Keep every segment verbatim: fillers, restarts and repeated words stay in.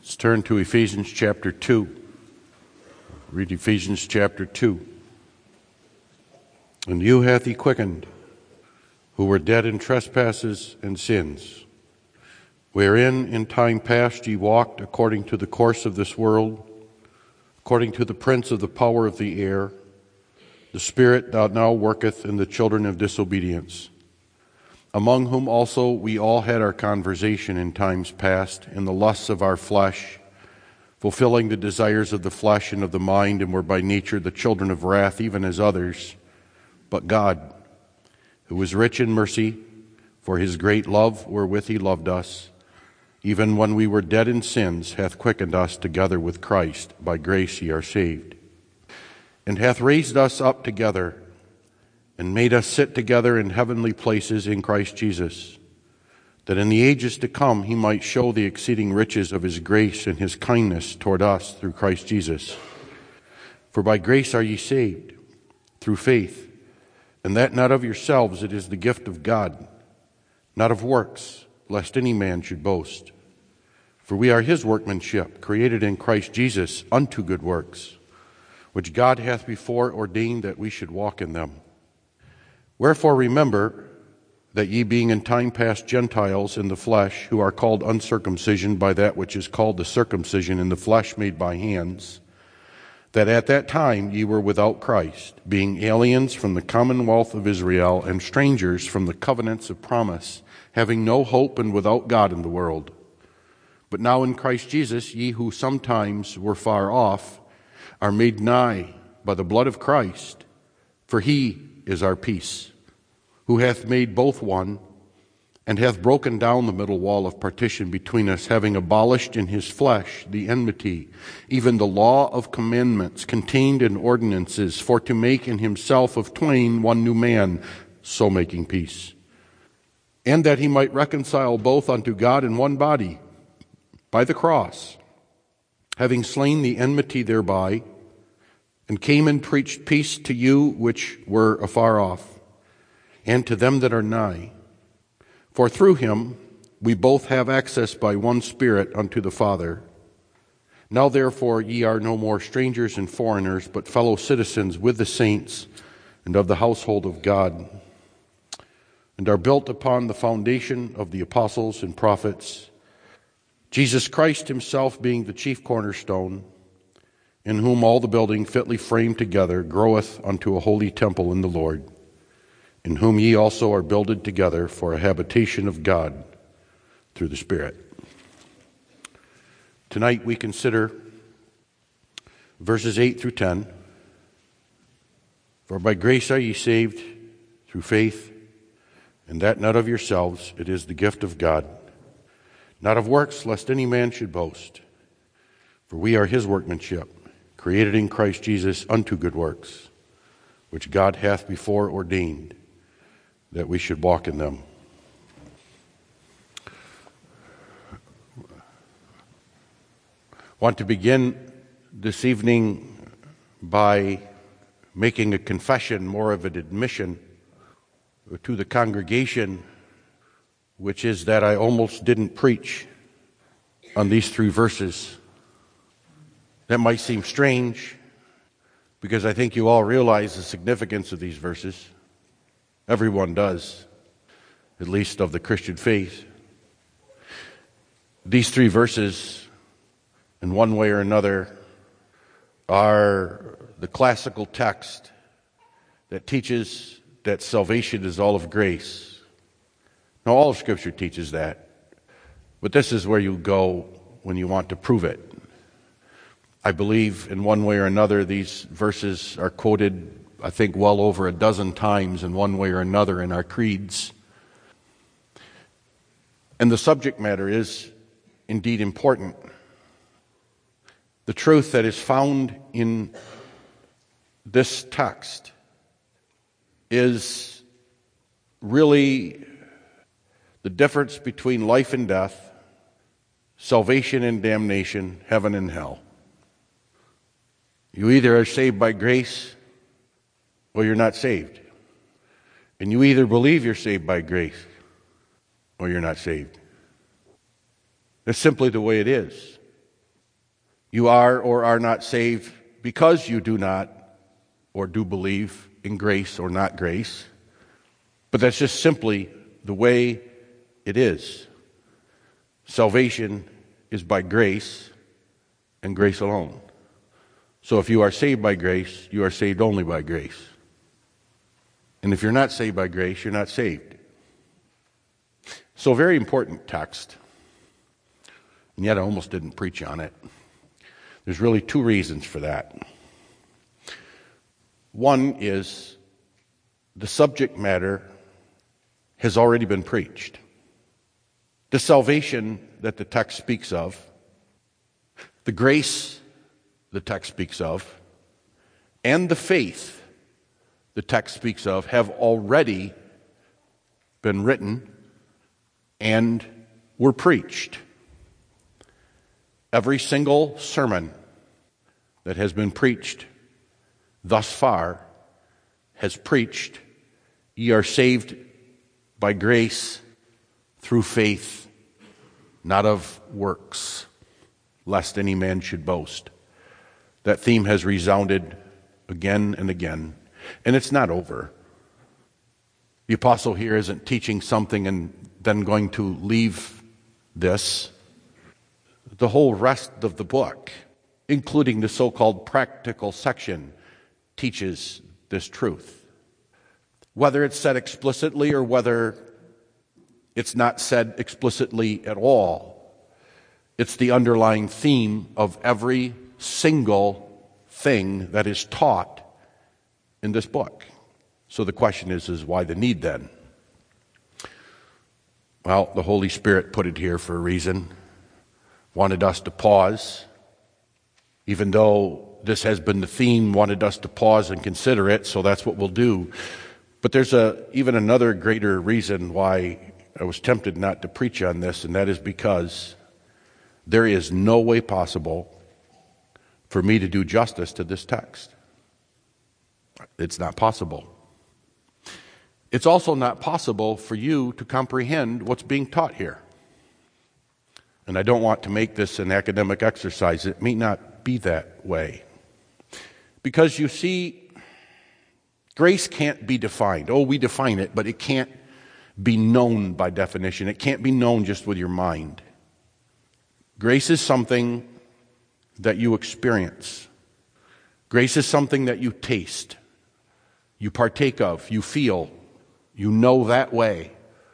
Let's turn to Ephesians chapter two. Read Ephesians chapter two. And you hath he quickened, who were dead in trespasses and sins, wherein in time past ye walked according to the course of this world, according to the prince of the power of the air, the spirit that now worketh in the children of disobedience, among whom also we all had our conversation in times past, in the lusts of our flesh, fulfilling the desires of the flesh and of the mind, and were by nature the children of wrath, even as others. But God, who is rich in mercy, for his great love wherewith he loved us, even when we were dead in sins, hath quickened us together with Christ. By grace ye are saved. And hath raised us up together, and made us sit together in heavenly places in Christ Jesus, that in the ages to come he might show the exceeding riches of his grace and his kindness toward us through Christ Jesus. For by grace are ye saved, through faith, and that not of yourselves, it is the gift of God, not of works, lest any man should boast. For we are his workmanship, created in Christ Jesus unto good works, which God hath before ordained that we should walk in them. Wherefore remember that ye being in time past Gentiles in the flesh, who are called uncircumcision by that which is called the circumcision in the flesh made by hands, that at that time ye were without Christ, being aliens from the commonwealth of Israel, and strangers from the covenants of promise, having no hope and without God in the world. But now in Christ Jesus ye who sometimes were far off are made nigh by the blood of Christ, for he is our peace, who hath made both one, and hath broken down the middle wall of partition between us, having abolished in his flesh the enmity, even the law of commandments contained in ordinances, for to make in himself of twain one new man, so making peace, and that he might reconcile both unto God in one body by the cross, having slain the enmity thereby, and came and preached peace to you which were afar off, and to them that are nigh. For through him we both have access by one Spirit unto the Father. Now therefore ye are no more strangers and foreigners, but fellow citizens with the saints and of the household of God, and are built upon the foundation of the apostles and prophets, Jesus Christ himself being the chief cornerstone, in whom all the building fitly framed together groweth unto a holy temple in the Lord, in whom ye also are builded together for a habitation of God through the Spirit. Tonight we consider verses eight through ten. For by grace are ye saved through faith, and that not of yourselves, it is the gift of God, not of works, lest any man should boast. For we are his workmanship, created in Christ Jesus unto good works, which God hath before ordained that we should walk in them. I want to begin this evening by making a confession, more of an admission to the congregation, which is that I almost didn't preach on these three verses. That might seem strange, because I think you all realize the significance of these verses. Everyone does, at least of the Christian faith. These three verses, in one way or another, are the classical text that teaches that salvation is all of grace. Now, all of Scripture teaches that, but this is where you go when you want to prove it. I believe in one way or another these verses are quoted, I think, well over a dozen times in one way or another in our creeds. And the subject matter is indeed important. The truth that is found in this text is really the difference between life and death, salvation and damnation, heaven and hell. You either are saved by grace or you're not saved. And you either believe you're saved by grace or you're not saved. That's simply the way it is. You are or are not saved because you do not or do believe in grace or not grace. But that's just simply the way it is. Salvation is by grace and grace alone. So if you are saved by grace, you are saved only by grace. And if you're not saved by grace, you're not saved. So a very important text. And yet I almost didn't preach on it. There's really two reasons for that. One is the subject matter has already been preached. The salvation that the text speaks of, the grace the text speaks of, and the faith the text speaks of have already been written and were preached. Every single sermon that has been preached thus far has preached, ye are saved by grace through faith, not of works, lest any man should boast. That theme has resounded again and again, and it's not over. The apostle here isn't teaching something and then going to leave this. The whole rest of the book, including the so-called practical section, teaches this truth. Whether it's said explicitly or whether it's not said explicitly at all, it's the underlying theme of every single thing that is taught in this book. So the question is, is why the need then? Well, the Holy Spirit put it here for a reason. Wanted us to pause, even though this has been the theme, wanted us to pause and consider it, so that's what we'll do. But there's a even another greater reason why I was tempted not to preach on this, and that is because there is no way possible for me to do justice to this text. It's not possible. It's also not possible for you to comprehend what's being taught here. And I don't want to make this an academic exercise. It may not be that way. Because you see, grace can't be defined. Oh, we define it, but it can't be known by definition. It can't be known just with your mind. Grace is something that you experience. Grace is something that you taste, you partake of, you feel, you know that way.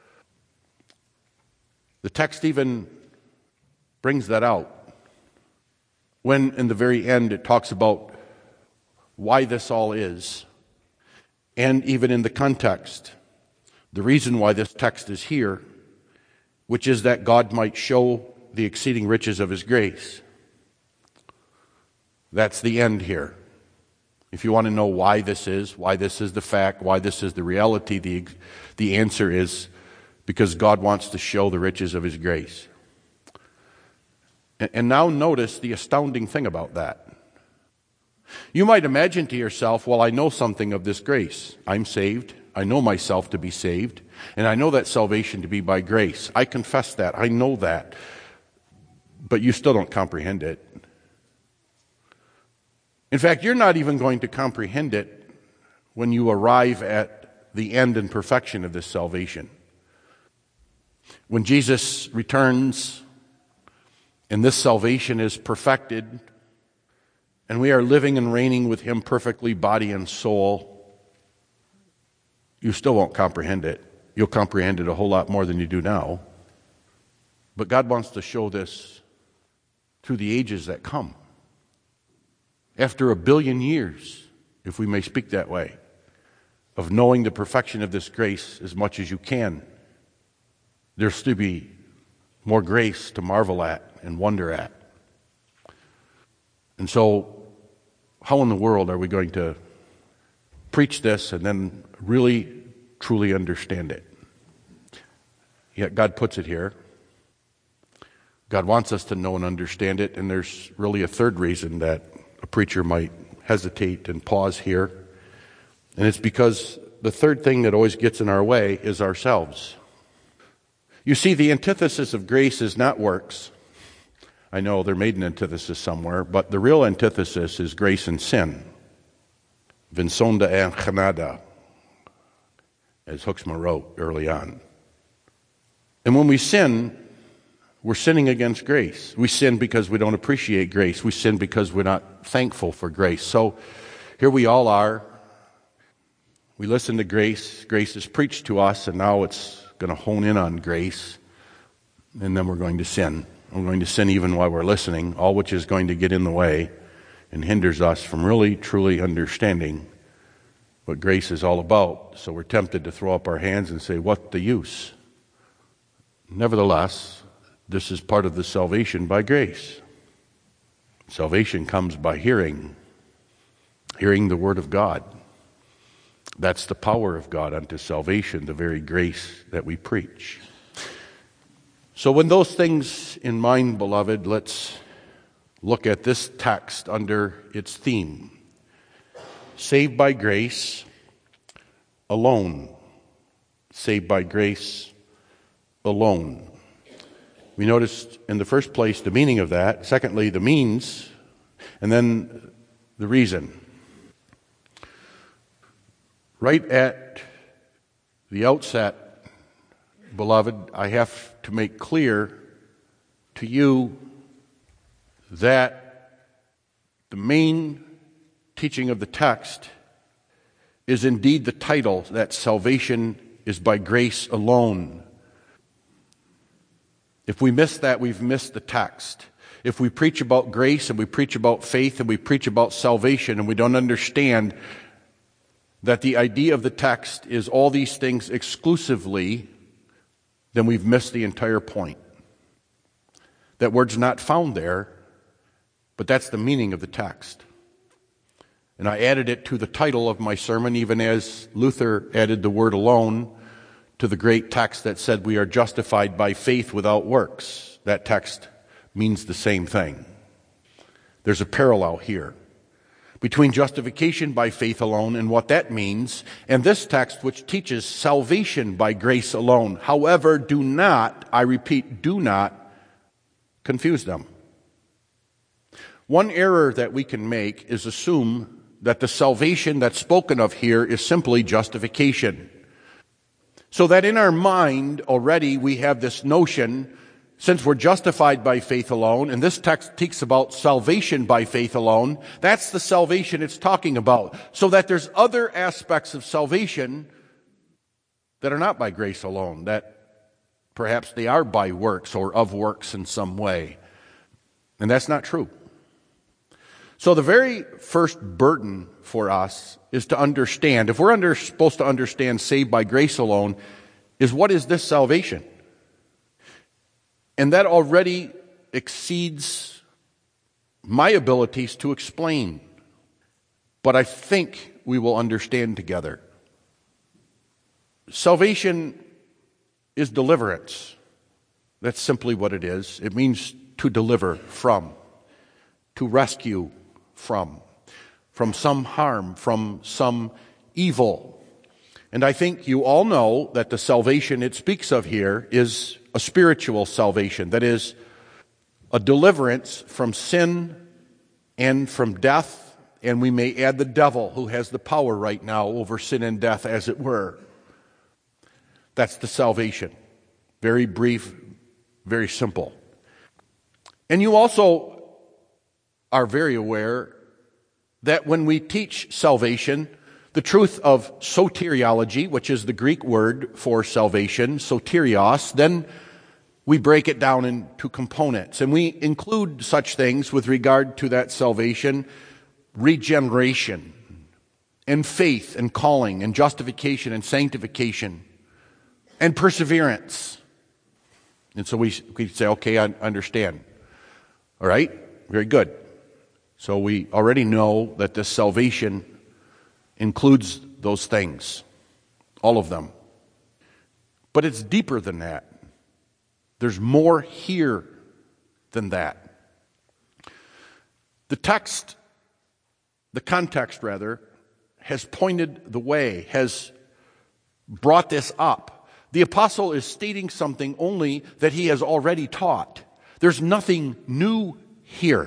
The text even brings that out when in the very end it talks about why this all is, and even in the context, the reason why this text is here, which is that God might show the exceeding riches of his grace. That's the end here. If you want to know why this is, why this is the fact, why this is the reality, the, the answer is because God wants to show the riches of his grace. And, and now notice the astounding thing about that. You might imagine to yourself, well, I know something of this grace. I'm saved. I know myself to be saved. And I know that salvation to be by grace. I confess that. I know that. But you still don't comprehend it. In fact, you're not even going to comprehend it when you arrive at the end and perfection of this salvation. When Jesus returns and this salvation is perfected and we are living and reigning with him perfectly, body and soul, you still won't comprehend it. You'll comprehend it a whole lot more than you do now. But God wants to show this through the ages that come. After a billion years, if we may speak that way, of knowing the perfection of this grace as much as you can, there's to be more grace to marvel at and wonder at. And so, how in the world are we going to preach this and then really, truly understand it? Yet God puts it here. God wants us to know and understand it, and there's really a third reason that a preacher might hesitate and pause here. And it's because the third thing that always gets in our way is ourselves. You see, the antithesis of grace is not works. I know they're made an antithesis somewhere, but the real antithesis is grace and sin. Vinsonda and Genada, as Hoeksma wrote early on. And when we sin, we're sinning against grace. We sin because we don't appreciate grace. We sin because we're not thankful for grace. So here we all are. We listen to grace. Grace is preached to us, and now it's going to hone in on grace. And then we're going to sin. We're going to sin even while we're listening, all which is going to get in the way and hinders us from really, truly understanding what grace is all about. So we're tempted to throw up our hands and say, what the use? Nevertheless, this is part of the salvation by grace. Salvation comes by hearing, hearing the Word of God. That's the power of God unto salvation, the very grace that we preach. So with those things in mind, beloved, let's look at this text under its theme. Saved by grace alone. Saved by grace alone. We noticed in the first place the meaning of that. Secondly, the means. And then the reason. Right at the outset, beloved, I have to make clear to you that the main teaching of the text is indeed the title, that salvation is by grace alone. If we miss that, we've missed the text. If we preach about grace and we preach about faith and we preach about salvation and we don't understand that the idea of the text is all these things exclusively, then we've missed the entire point. That word's not found there, but that's the meaning of the text. And I added it to the title of my sermon, even as Luther added the word alone to the great text that said we are justified by faith without works. That text means the same thing. There's a parallel here between justification by faith alone and what that means, and this text which teaches salvation by grace alone. However, do not, I repeat, do not confuse them. One error that we can make is assume that the salvation that's spoken of here is simply justification. So that in our mind already we have this notion, since we're justified by faith alone, and this text speaks about salvation by faith alone, that's the salvation it's talking about. So that there's other aspects of salvation that are not by grace alone, that perhaps they are by works or of works in some way. And that's not true. So the very first burden for us is to understand, if we're under, supposed to understand saved by grace alone, is what is this salvation? And that already exceeds my abilities to explain. But I think we will understand together. Salvation is deliverance. That's simply what it is. It means to deliver from, to rescue from, from some harm, from some evil. And I think you all know that the salvation it speaks of here is a spiritual salvation. That is, a deliverance from sin and from death. And we may add the devil, who has the power right now over sin and death, as it were. That's the salvation. Very brief, very simple. And you also are very aware that when we teach salvation, the truth of soteriology, which is the Greek word for salvation, soterios, then we break it down into components. And we include such things with regard to that salvation: regeneration, and faith, and calling, and justification, and sanctification, and perseverance. And so we, we say, okay, I understand. All right, very good. So we already know that this salvation includes those things, all of them. But it's deeper than that. There's more here than that. The text, the context rather, has pointed the way, has brought this up. The apostle is stating something only that he has already taught. There's nothing new here.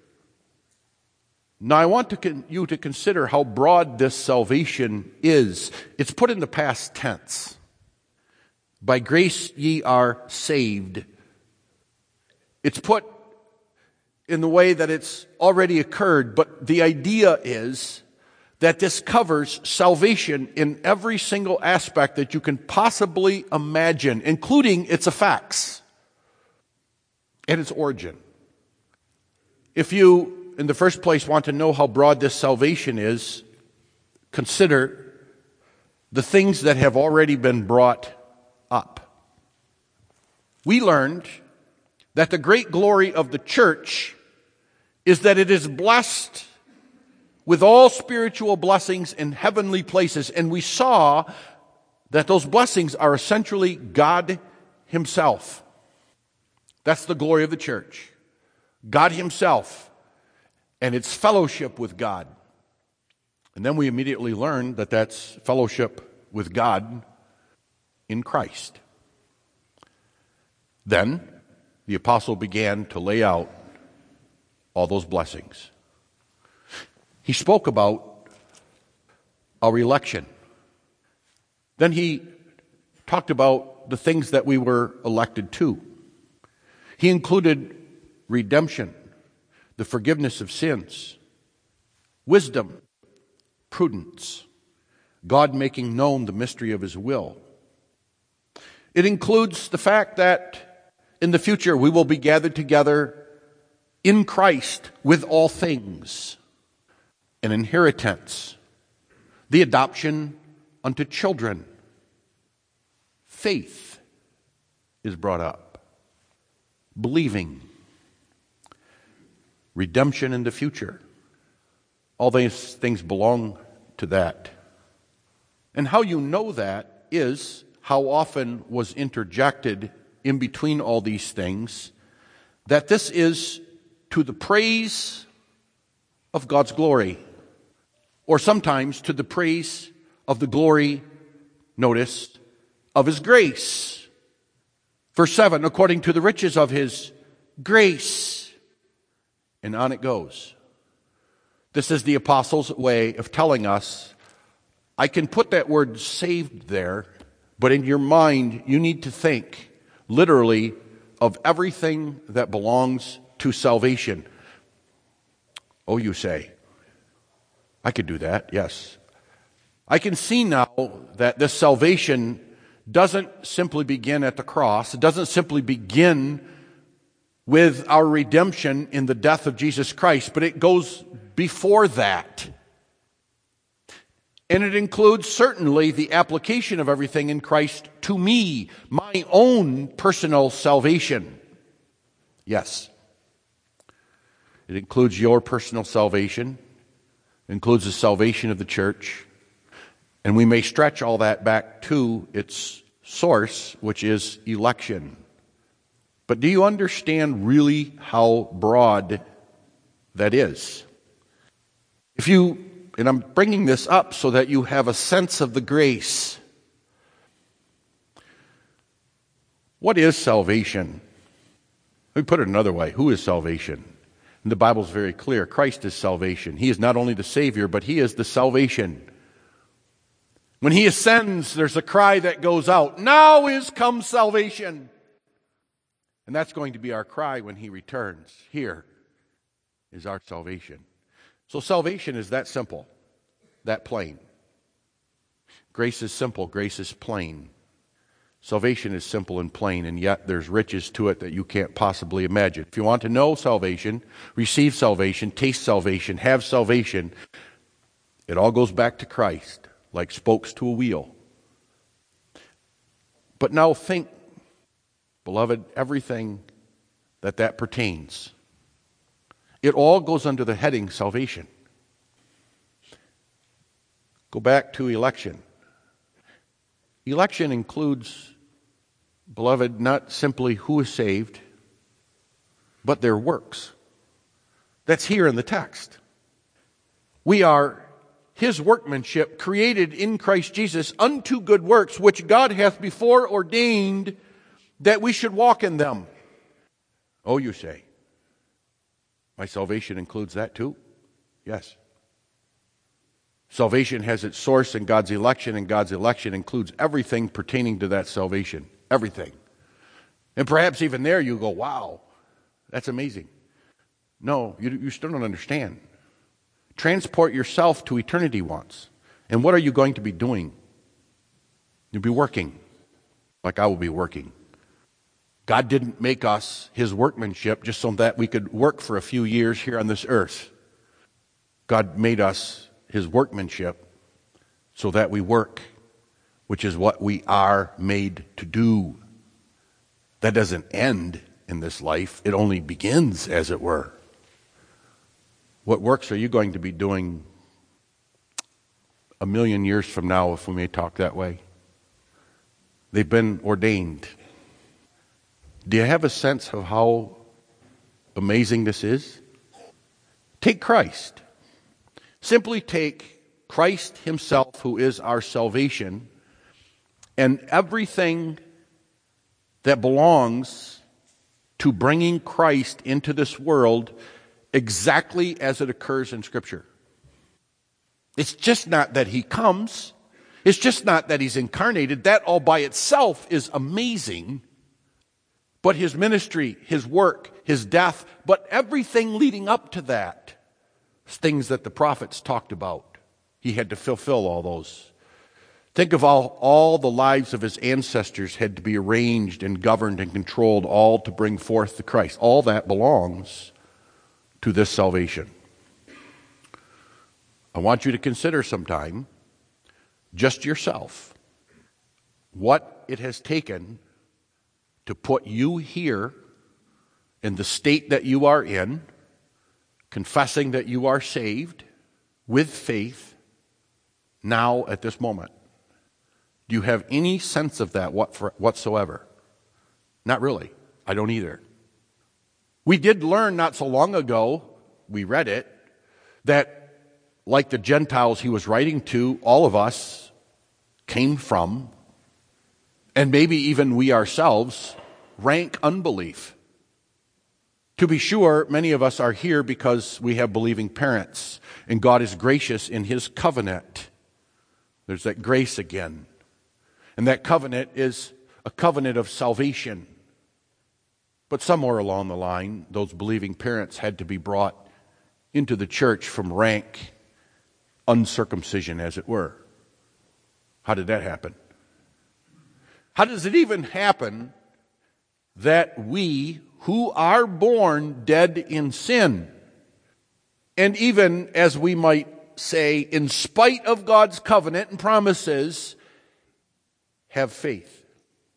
Now, I want to con- you to consider how broad this salvation is. It's put in the past tense. By grace ye are saved. It's put in the way that it's already occurred, but the idea is that this covers salvation in every single aspect that you can possibly imagine, including its effects and its origin. If you, in the first place, want to know how broad this salvation is, consider the things that have already been brought up. We learned that the great glory of the church is that it is blessed with all spiritual blessings in heavenly places. And we saw that those blessings are essentially God Himself. That's the glory of the church. God Himself and its fellowship with God. And then we immediately learn that that's fellowship with God in Christ. Then the apostle began to lay out all those blessings. He spoke about our election. Then he talked about the things that we were elected to. He included redemption, the forgiveness of sins, wisdom, prudence, God making known the mystery of His will. It includes the fact that in the future we will be gathered together in Christ with all things, an inheritance, the adoption unto children. Faith is brought up. Believing. Redemption in the future. All these things belong to that. And how you know that is how often was interjected in between all these things that this is to the praise of God's glory, or sometimes to the praise of the glory, notice, of His grace. Verse seven, according to the riches of His grace. And on it goes. This is the apostles' way of telling us, I can put that word saved there, but in your mind you need to think literally of everything that belongs to salvation. Oh, you say, I could do that, yes. I can see now that this salvation doesn't simply begin at the cross. It doesn't simply begin with our redemption in the death of Jesus Christ, but it goes before that. And it includes certainly the application of everything in Christ to me, my own personal salvation. Yes. It includes your personal salvation. It includes the salvation of the church. And we may stretch all that back to its source, which is election. But do you understand really how broad that is? If you, and I'm bringing this up so that you have a sense of the grace. What is salvation? Let me put it another way. Who is salvation? And the Bible's very clear. Christ is salvation. He is not only the Savior, but He is the salvation. When He ascends, there's a cry that goes out, now is come salvation. And that's going to be our cry when He returns. Here is our salvation. So salvation is that simple, that plain. Grace is simple, grace is plain. Salvation is simple and plain, and yet there's riches to it that you can't possibly imagine. If you want to know salvation, receive salvation, taste salvation, have salvation, it all goes back to Christ, like spokes to a wheel. But now think, beloved, everything that that pertains, it all goes under the heading salvation. Go back to election. Election includes, beloved, not simply who is saved, but their works. That's here in the text. We are His workmanship, created in Christ Jesus unto good works, which God hath before ordained that we should walk in them. Oh, you say, my salvation includes that too? Yes. Salvation has its source in God's election, and God's election includes everything pertaining to that salvation. Everything. And perhaps even there you go, wow, that's amazing. No, you, you still don't understand. Transport yourself to eternity once. And what are you going to be doing? You'll be working, like I will be working. God didn't make us his workmanship just so that we could work for a few years here on this earth. God made us his workmanship so that we work, which is what we are made to do. That doesn't end in this life. It only begins, as it were. What works are you going to be doing a million years from now, if we may talk that way? They've been ordained. Do you have a sense of how amazing this is? Take Christ. Simply take Christ himself, who is our salvation, and everything that belongs to bringing Christ into this world exactly as it occurs in Scripture. It's just not that he comes. It's just not that he's incarnated. That all by itself is amazing. But his ministry, his work, his death, but everything leading up to that, things that the prophets talked about. He had to fulfill all those. Think of all, all the lives of his ancestors had to be arranged and governed and controlled, all to bring forth the Christ. All that belongs to this salvation. I want you to consider sometime, just yourself, what it has taken to put you here in the state that you are in, confessing that you are saved with faith now at this moment. Do you have any sense of that whatsoever? Not really. I don't either. We did learn not so long ago, we read it, that like the Gentiles he was writing to, all of us came from, and maybe even we ourselves, rank unbelief. To be sure, many of us are here because we have believing parents, and God is gracious in his covenant. There's that grace again. And that covenant is a covenant of salvation. But somewhere along the line, those believing parents had to be brought into the church from rank uncircumcision, as it were. How did that happen? How does it even happen that we who are born dead in sin, and even, as we might say, in spite of God's covenant and promises, have faith?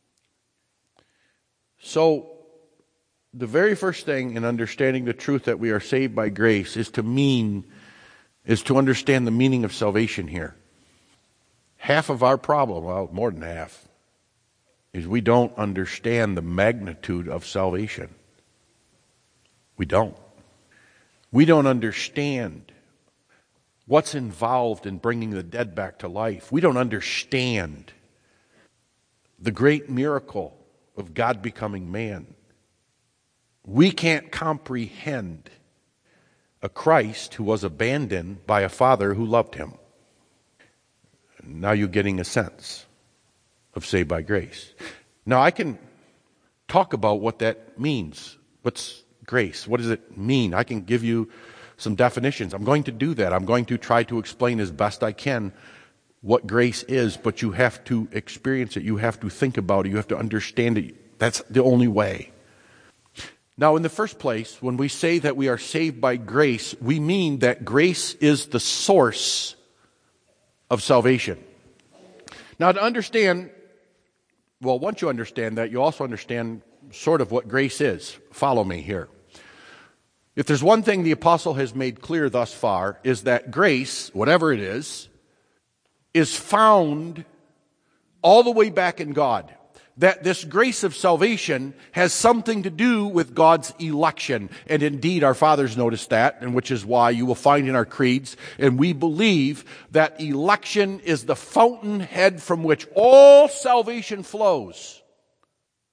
So, the very first thing in understanding the truth that we are saved by grace is to mean, is to understand the meaning of salvation here. Half of our problem, well, more than half, is we don't understand the magnitude of salvation. We don't. We don't understand what's involved in bringing the dead back to life. We don't understand the great miracle of God becoming man. We can't comprehend a Christ who was abandoned by a father who loved him. Now you're getting a sense of saved by grace. Now I can talk about what that means. What's grace? What does it mean? I can give you some definitions. I'm going to do that. I'm going to try to explain as best I can what grace is, but you have to experience it. You have to think about it. You have to understand it. That's the only way. Now, in the first place, when we say that we are saved by grace, we mean that grace is the source of salvation. Now, to understand, well, once you understand that, you also understand sort of what grace is. Follow me here. If there's one thing the apostle has made clear thus far, is that grace, whatever it is, is found all the way back in God. That this grace of salvation has something to do with God's election. And indeed, our fathers noticed that, and which is why you will find in our creeds, and we believe that election is the fountainhead from which all salvation flows.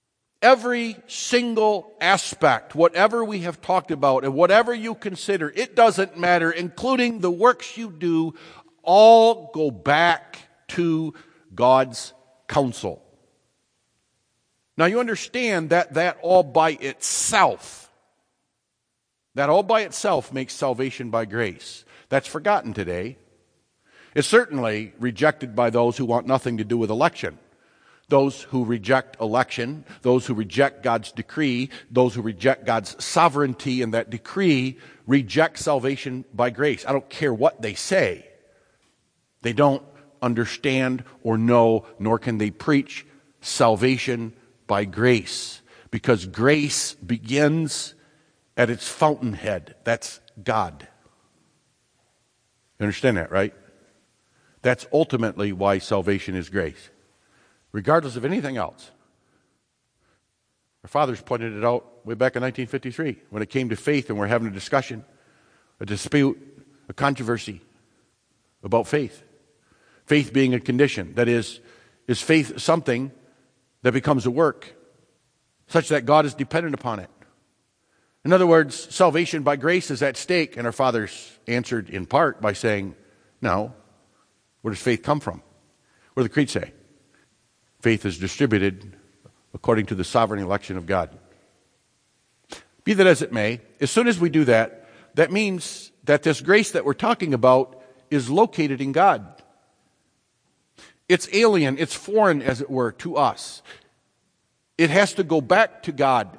every single aspect, whatever we have talked about and whatever you consider, it doesn't matter, including the works you do, all go back to God's counsel. Now you understand that that all by itself, that all by itself makes salvation by grace. That's forgotten today. It's certainly rejected by those who want nothing to do with election. Those who reject election, those who reject God's decree, those who reject God's sovereignty in that decree, reject salvation by grace. I don't care what they say. They don't understand or know, nor can they preach salvation by grace. Because grace begins at its fountainhead. That's God. You understand that, right? That's ultimately why salvation is grace, regardless of anything else. Our fathers pointed it out way back in nineteen fifty-three when it came to faith, and we're having a discussion, a dispute, a controversy about faith. Faith being a condition. That is, is faith something that becomes a work such that God is dependent upon it? In other words, salvation by grace is at stake, and our fathers answered in part by saying, no. Where does faith come from? What does the creed say? Faith is distributed according to the sovereign election of God. Be that as it may, as soon as we do that, that means that this grace that we're talking about is located in God. It's alien, it's foreign, as it were, to us. It has to go back to God.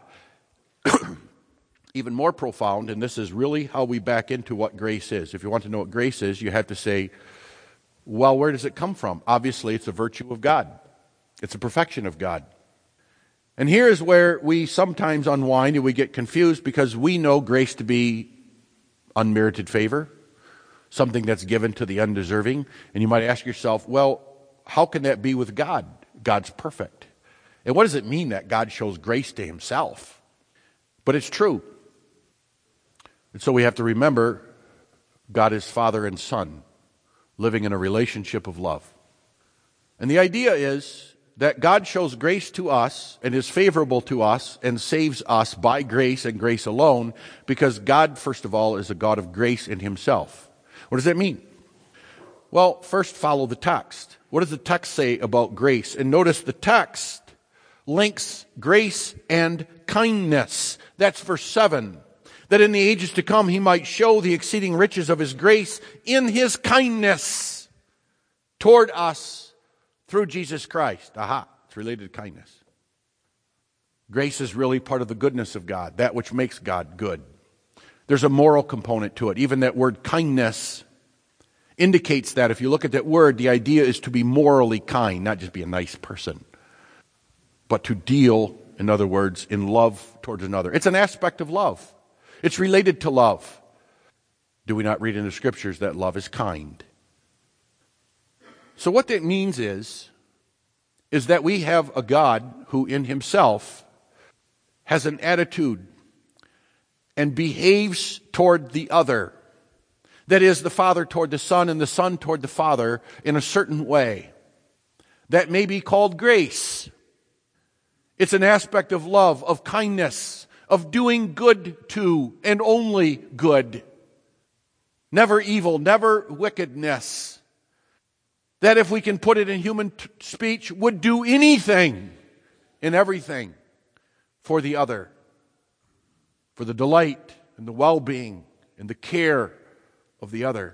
Even more profound, and this is really how we back into what grace is. If you want to know what grace is, you have to say, well, where does it come from? Obviously, it's a virtue of God. It's a perfection of God. And here is where we sometimes unwind and we get confused, because we know grace to be unmerited favor, something that's given to the undeserving. And you might ask yourself, well, how can that be with God? God's perfect. And what does it mean that God shows grace to himself? But it's true. And so we have to remember God is Father and Son, living in a relationship of love. And the idea is that God shows grace to us and is favorable to us and saves us by grace and grace alone, because God, first of all, is a God of grace in himself. What does that mean? Well, first follow the text. What does the text say about grace? And notice the text links grace and kindness. That's verse seven. That in the ages to come he might show the exceeding riches of his grace in his kindness toward us through Jesus Christ. Aha, it's related to kindness. Grace is really part of the goodness of God, that which makes God good. There's a moral component to it. Even that word kindness indicates that. If you look at that word, the idea is to be morally kind, not just be a nice person, but to deal, in other words, in love towards another. It's an aspect of love. It's related to love. Do we not read in the scriptures that love is kind? So what that means is, is that we have a God who in himself has an attitude and behaves toward the other. That is, the Father toward the Son and the Son toward the Father in a certain way. That may be called grace. It's an aspect of love, of kindness, of doing good to and only good. Never evil, never wickedness. That, if we can put it in human t- speech, would do anything and everything for the other. For the delight and the well-being and the care of the other.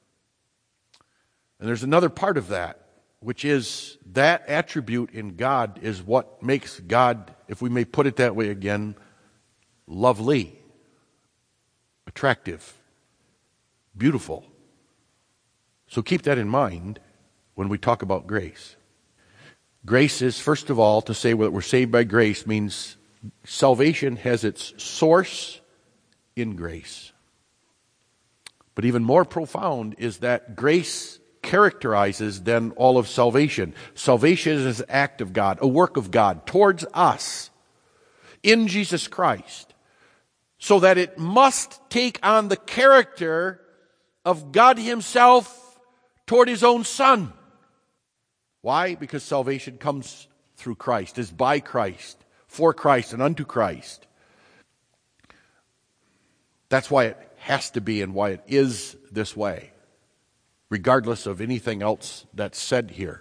And there's another part of that, which is that attribute in God is what makes God, if we may put it that way again, lovely, attractive, beautiful. So keep that in mind when we talk about grace. Grace is, first of all, to say that we're saved by grace means salvation has its source in grace. But even more profound is that grace characterizes then all of salvation. Salvation is an act of God, a work of God towards us in Jesus Christ, so that it must take on the character of God himself toward his own Son. Why? Because salvation comes through Christ, is by Christ, for Christ and unto Christ. That's why it has to be and why it is this way, regardless of anything else that's said here.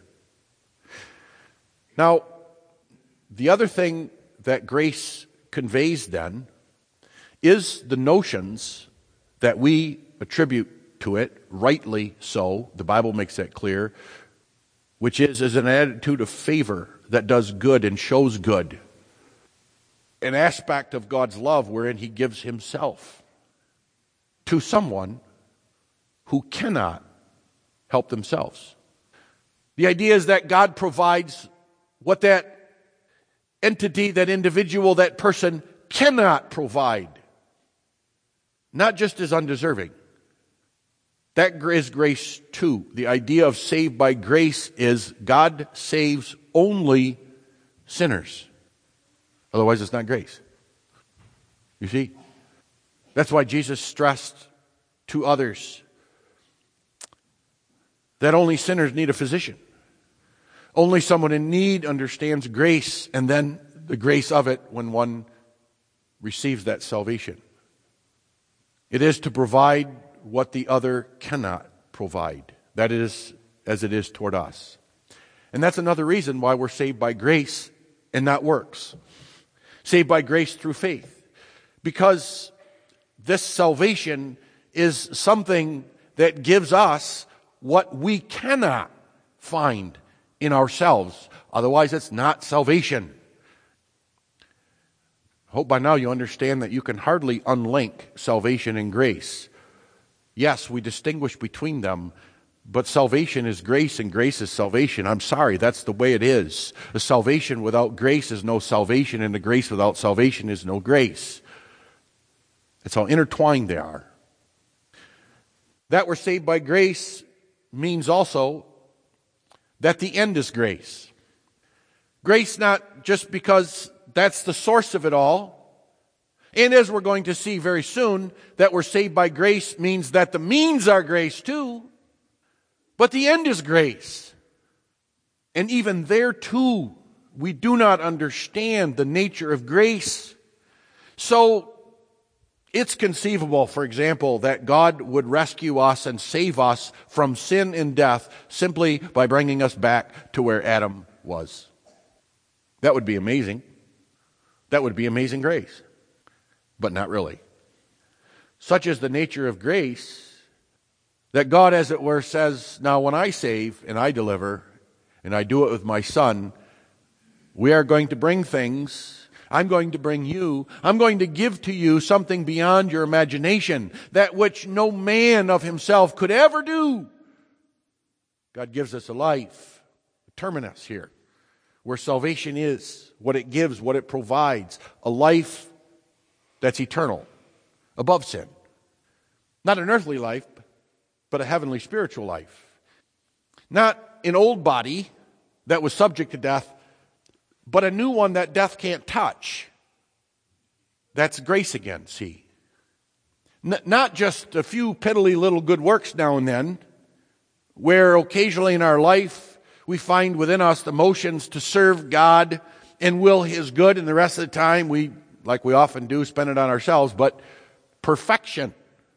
Now, the other thing that grace conveys then is the notions that we attribute to it, rightly so, the Bible makes that clear, which is, is an attitude of favor that does good and shows good. An aspect of God's love wherein he gives himself to someone who cannot help themselves. The idea is that God provides what that entity, that individual, that person cannot provide. Not just as undeserving. That is grace too. The idea of saved by grace is God saves only sinners. Otherwise it's not grace. You see? That's why Jesus stressed to others that only sinners need a physician. Only someone in need understands grace, and then the grace of it when one receives that salvation. It is to provide what the other cannot provide. That is as it is toward us. And that's another reason why we're saved by grace and not works. Saved by grace through faith. Because this salvation is something that gives us what we cannot find in ourselves. Otherwise, it's not salvation. I hope by now you understand that you can hardly unlink salvation and grace. Yes, we distinguish between them, but salvation is grace and grace is salvation. I'm sorry, that's the way it is. The salvation without grace is no salvation, and the grace without salvation is no grace. That's how intertwined they are. That we're saved by grace means also that the end is grace. Grace not just because that's the source of it all. And as we're going to see very soon, that we're saved by grace means that the means are grace too. But the end is grace. And even there too, we do not understand the nature of grace. So it's conceivable, for example, that God would rescue us and save us from sin and death simply by bringing us back to where Adam was. That would be amazing. That would be amazing grace. But not really. Such is the nature of grace that God, as it were, says, now when I save and I deliver and I do it with my Son, we are going to bring things. I'm going to bring you, I'm going to give to you something beyond your imagination, that which no man of himself could ever do. God gives us a life, a terminus here, where salvation is, what it gives, what it provides, a life that's eternal, above sin. Not an earthly life, but a heavenly spiritual life. Not an old body that was subject to death, but a new one that death can't touch. That's grace again, see. N- not just a few piddly little good works now and then, where occasionally in our life we find within us the motions to serve God and will His good, and the rest of the time we, like we often do, spend it on ourselves, but perfection.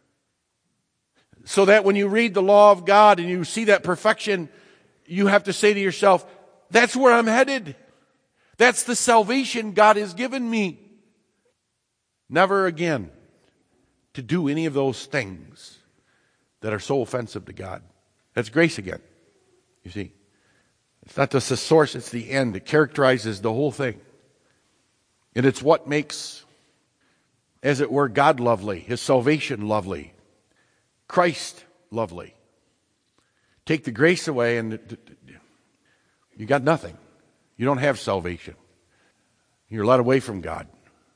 So that when you read the law of God and you see that perfection, you have to say to yourself, that's where I'm headed. That's the salvation God has given me. Never again to do any of those things that are so offensive to God. That's grace again. You see, it's not just the source, it's the end. It characterizes the whole thing. And it's what makes, as it were, God lovely, His salvation lovely, Christ lovely. Take the grace away and you got nothing. You don't have salvation. You're led away from God.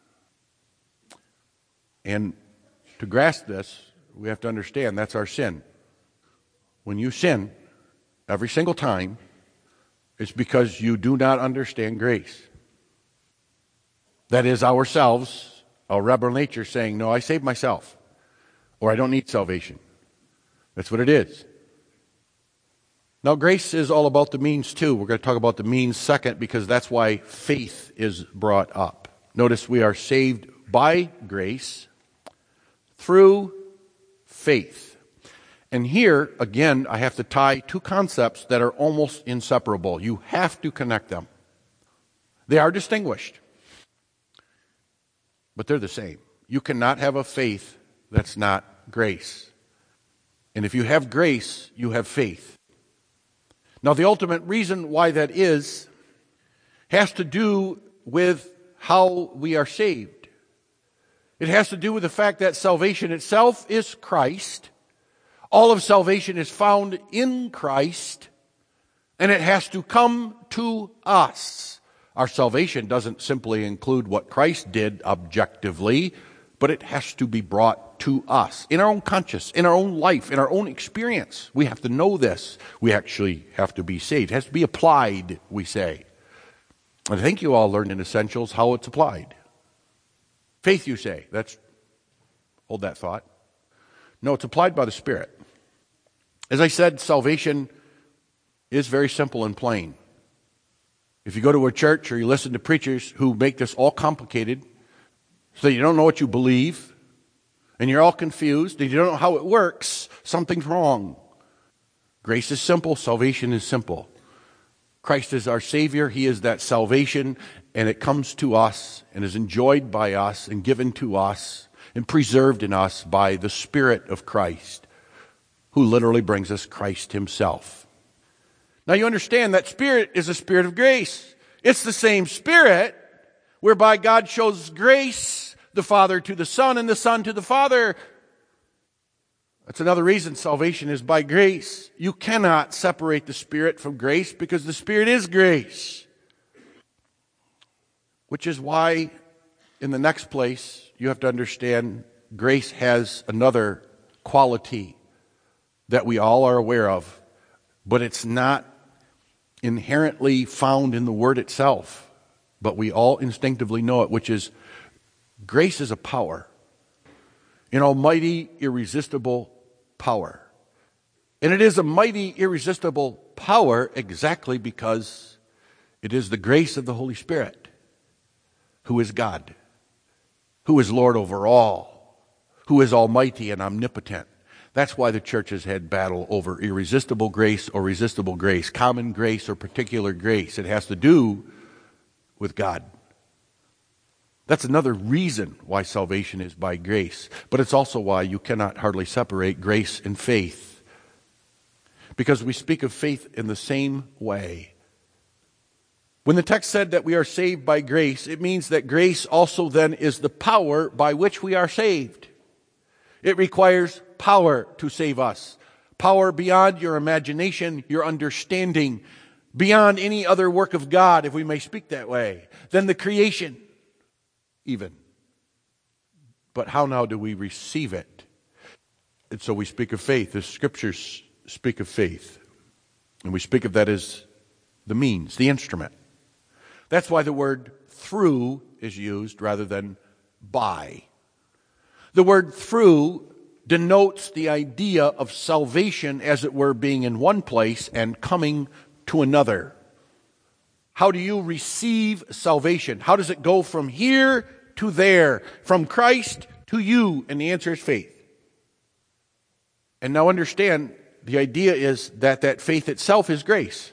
And to grasp this, we have to understand that's our sin. When you sin, every single time, it's because you do not understand grace. That is ourselves, our rebel nature saying, no, I saved myself. Or I don't need salvation. That's what it is. Now, grace is all about the means too. We're going to talk about the means second because that's why faith is brought up. Notice we are saved by grace through faith. And here, again, I have to tie two concepts that are almost inseparable. You have to connect them. They are distinguished, but they're the same. You cannot have a faith that's not grace. And if you have grace, you have faith. Now, the ultimate reason why that is has to do with how we are saved. It has to do with the fact that salvation itself is Christ. All of salvation is found in Christ, and it has to come to us. Our salvation doesn't simply include what Christ did objectively, but it has to be brought to us, in our own conscience, in our own life, in our own experience. We have to know this. We actually have to be saved. It has to be applied, we say. And I think you all learned in Essentials how it's applied. Faith, you say. That's, hold that thought. No, it's applied by the Spirit. As I said, salvation is very simple and plain. If you go to a church or you listen to preachers who make this all complicated, so you don't know what you believe, and you're all confused, and you don't know how it works, something's wrong. Grace is simple, salvation is simple. Christ is our Savior, He is that salvation, and it comes to us, and is enjoyed by us, and given to us, and preserved in us by the Spirit of Christ, who literally brings us Christ Himself. Now you understand that Spirit is a Spirit of grace. It's the same Spirit whereby God shows grace, the Father to the Son, and the Son to the Father. That's another reason salvation is by grace. You cannot separate the Spirit from grace because the Spirit is grace. Which is why, in the next place, you have to understand grace has another quality that we all are aware of, but it's not inherently found in the word itself, but we all instinctively know it, which is grace is a power, an almighty, irresistible power. And it is a mighty, irresistible power exactly because it is the grace of the Holy Spirit, who is God, who is Lord over all, who is almighty and omnipotent. That's why the church has had battle over irresistible grace or resistible grace, common grace or particular grace. It has to do with God. That's another reason why salvation is by grace. But it's also why you cannot hardly separate grace and faith. Because we speak of faith in the same way. When the text said that we are saved by grace, it means that grace also then is the power by which we are saved. It requires power to save us. Power beyond your imagination, your understanding, beyond any other work of God, if we may speak that way, than the creation. Even. But how now do we receive it? And so we speak of faith. The scriptures speak of faith. And we speak of that as the means, the instrument. That's why the word through is used rather than by. The word through denotes the idea of salvation, as it were, being in one place and coming to another. How do you receive salvation? How does it go from here to there, from Christ to you? And the answer is faith. And now understand, the idea is that that faith itself is grace.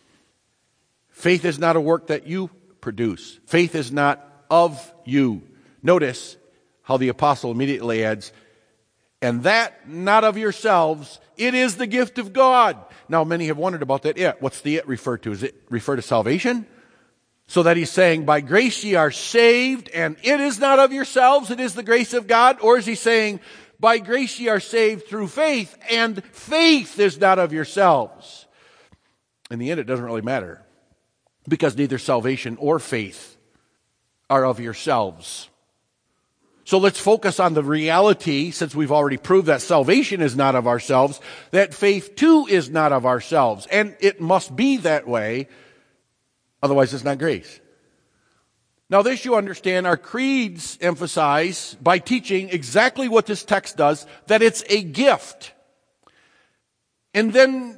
Faith is not a work that you produce. Faith is not of you. Notice how the apostle immediately adds, and that not of yourselves, it is the gift of God. Now many have wondered about that it. What's the it refer to? Does it refer to salvation? So that he's saying, by grace ye are saved, and it is not of yourselves, it is the grace of God? Or is he saying, by grace ye are saved through faith, and faith is not of yourselves? In the end, it doesn't really matter, because neither salvation or faith are of yourselves. So let's focus on the reality, since we've already proved that salvation is not of ourselves, that faith too is not of ourselves. And it must be that way, otherwise it's not grace. Now this, you understand, our creeds emphasize, by teaching exactly what this text does, that it's a gift. And then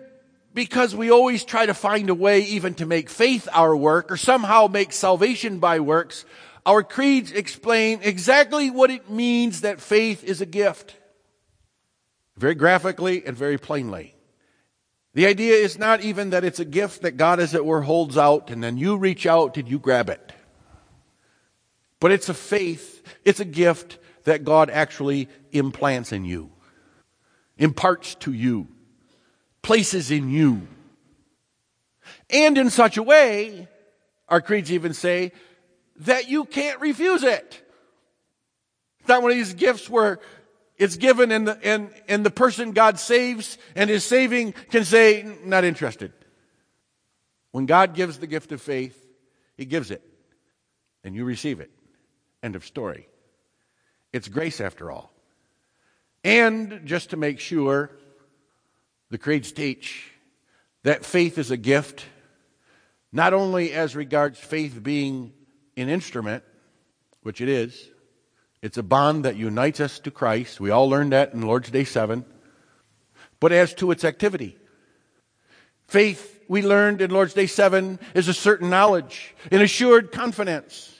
because we always try to find a way even to make faith our work or somehow make salvation by works, our creeds explain exactly what it means that faith is a gift. Very graphically and very plainly. The idea is not even that it's a gift that God, as it were, holds out and then you reach out and you grab it. But it's a faith, it's a gift that God actually implants in you, imparts to you, places in you. And in such a way, our creeds even say, that you can't refuse it. It's not one of these gifts where it's given and the, and, and the person God saves and is saving can say, not interested. When God gives the gift of faith, He gives it. And you receive it. End of story. It's grace after all. And just to make sure, the creeds teach that faith is a gift, not only as regards faith being an instrument, which it is. It's a bond that unites us to Christ. We all learned that in Lord's Day seven. But as to its activity, faith, we learned in Lord's Day seven, is a certain knowledge, an assured confidence.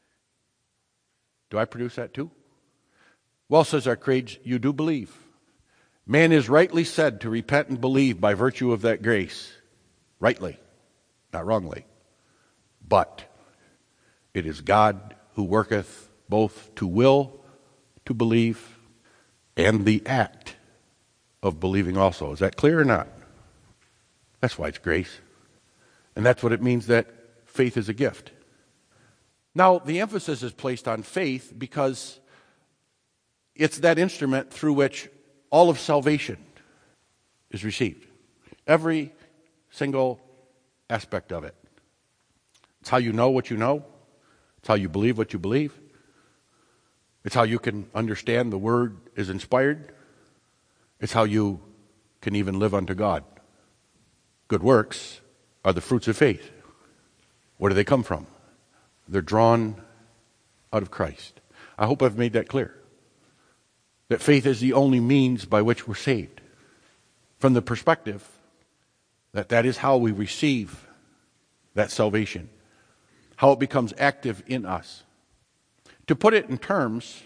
Do I produce that too? Well, says our creeds, you do believe. Man is rightly said to repent and believe by virtue of that grace. Rightly, not wrongly. But it is God who worketh both to will, to believe, and the act of believing also. Is that clear or not? That's why it's grace. And that's what it means that faith is a gift. Now, the emphasis is placed on faith because it's that instrument through which all of salvation is received. Every single aspect of it. It's how you know what you know. It's how you believe what you believe. It's how you can understand the Word is inspired. It's how you can even live unto God. Good works are the fruits of faith. Where do they come from? They're drawn out of Christ. I hope I've made that clear. That faith is the only means by which we're saved. From the perspective that that is how we receive that salvation. How it becomes active in us. To put it in terms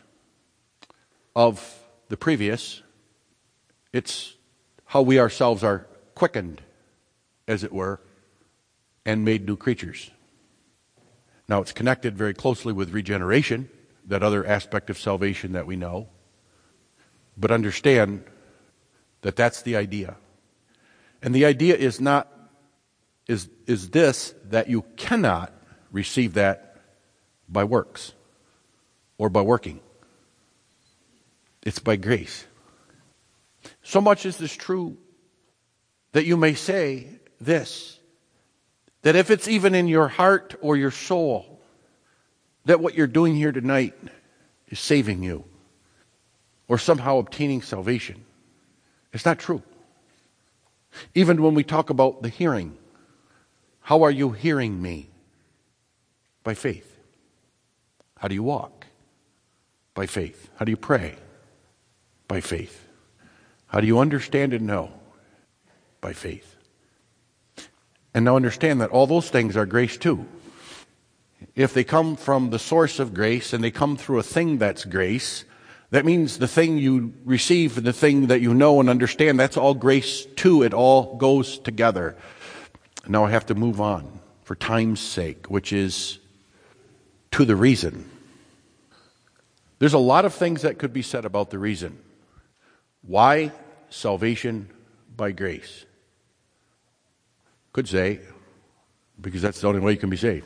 of the previous, it's how we ourselves are quickened, as it were, and made new creatures. Now, it's connected very closely with regeneration, that other aspect of salvation that we know. But understand that that's the idea. And the idea is not, is, is this, that you cannot receive that by works or by working. It's by grace. So much is this true that you may say this, that if it's even in your heart or your soul that what you're doing here tonight is saving you or somehow obtaining salvation, it's not true. Even when we talk about the hearing, how are you hearing me? By faith. How do you walk? By faith. How do you pray? By faith. How do you understand and know? By faith. And now understand that all those things are grace too. If they come from the source of grace and they come through a thing that's grace, that means the thing you receive and the thing that you know and understand, that's all grace too. It all goes together. Now I have to move on for time's sake, which is to the reason. There's a lot of things that could be said about the reason. Why salvation by grace? Could say, because that's the only way you can be saved.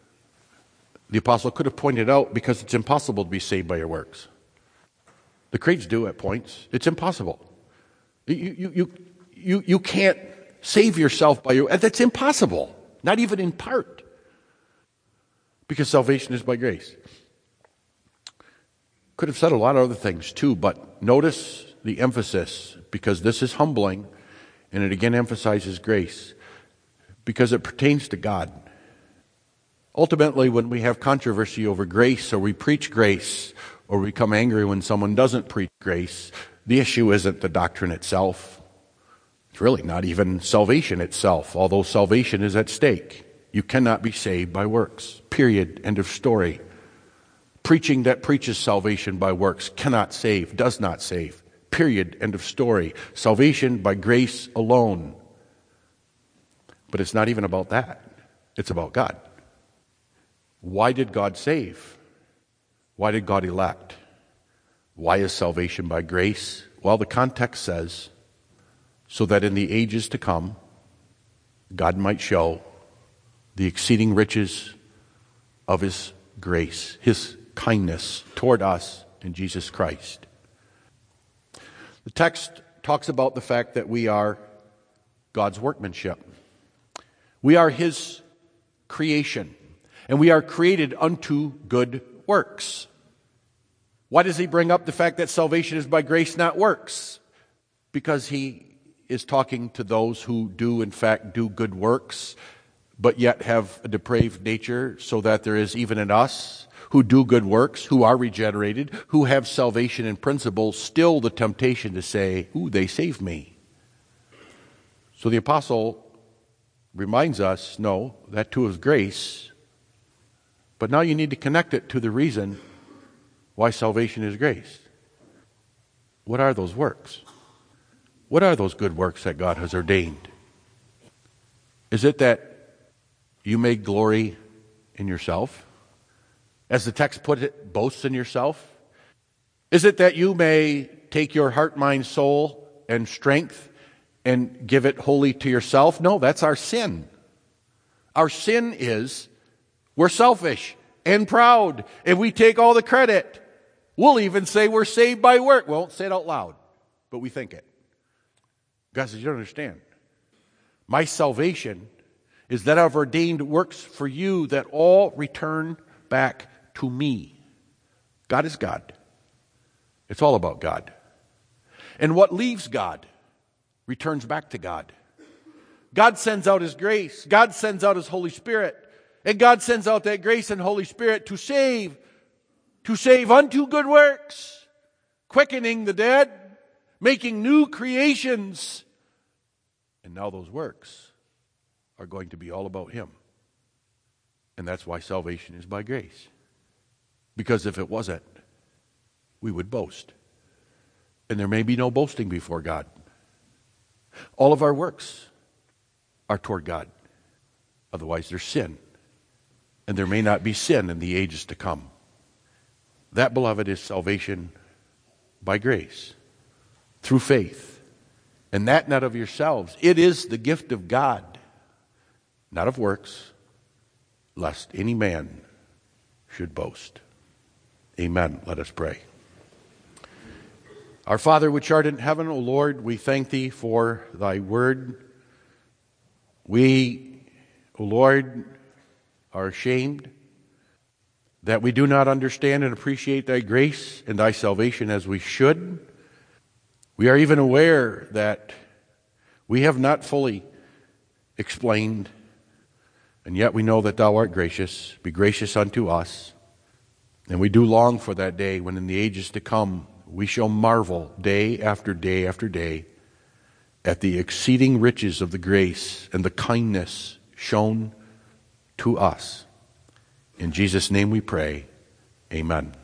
The apostle could have pointed out, because it's impossible to be saved by your works. The creeds do at points. It's impossible. You, you, you, you, you can't save yourself by your... That's impossible. Not even in part. Because salvation is by grace. Could have said a lot of other things too, but notice the emphasis, because this is humbling, and it again emphasizes grace, because it pertains to God. Ultimately, when we have controversy over grace, or we preach grace, or we become angry when someone doesn't preach grace, the issue isn't the doctrine itself. It's really not even salvation itself, although salvation is at stake. You cannot be saved by works. Period. End of story. Preaching that preaches salvation by works cannot save, does not save. Period. End of story. Salvation by grace alone. But it's not even about that. It's about God. Why did God save? Why did God elect? Why is salvation by grace? Well, the context says, so that in the ages to come, God might show the exceeding riches of His grace, His kindness toward us in Jesus Christ. The text talks about the fact that we are God's workmanship. We are His creation, and we are created unto good works. Why does he bring up the fact that salvation is by grace, not works? Because he is talking to those who do, in fact, do good works, but yet have a depraved nature, so that there is even in us who do good works, who are regenerated, who have salvation in principle, still the temptation to say, ooh, they saved me. So the apostle reminds us, no, that too is grace, but now you need to connect it to the reason why salvation is grace. What are those works? What are those good works that God has ordained? Is it that you may glory in yourself? As the text put it, boast in yourself? Is it that you may take your heart, mind, soul, and strength and give it wholly to yourself? No, that's our sin. Our sin is we're selfish and proud, and we take all the credit. We'll even say we're saved by work. We won't say it out loud, but we think it. God says, you don't understand. My salvation is that I've ordained works for you that all return back to me. God is God. It's all about God. And what leaves God returns back to God. God sends out His grace. God sends out His Holy Spirit. And God sends out that grace and Holy Spirit to save, to save unto good works, quickening the dead, making new creations. And now those works are going to be all about Him. And that's why salvation is by grace. Because if it wasn't, we would boast. And there may be no boasting before God. All of our works are toward God. Otherwise, there's sin. And there may not be sin in the ages to come. That, beloved, is salvation by grace, through faith. And that not of yourselves. It is the gift of God, not of works, lest any man should boast. Amen. Let us pray. Our Father, which art in heaven, O Lord, we thank Thee for Thy word. We, O Lord, are ashamed that we do not understand and appreciate Thy grace and Thy salvation as we should. We are even aware that we have not fully explained, and yet we know that Thou art gracious. Be gracious unto us. And we do long for that day when in the ages to come we shall marvel day after day after day at the exceeding riches of the grace and the kindness shown to us. In Jesus' name we pray. Amen.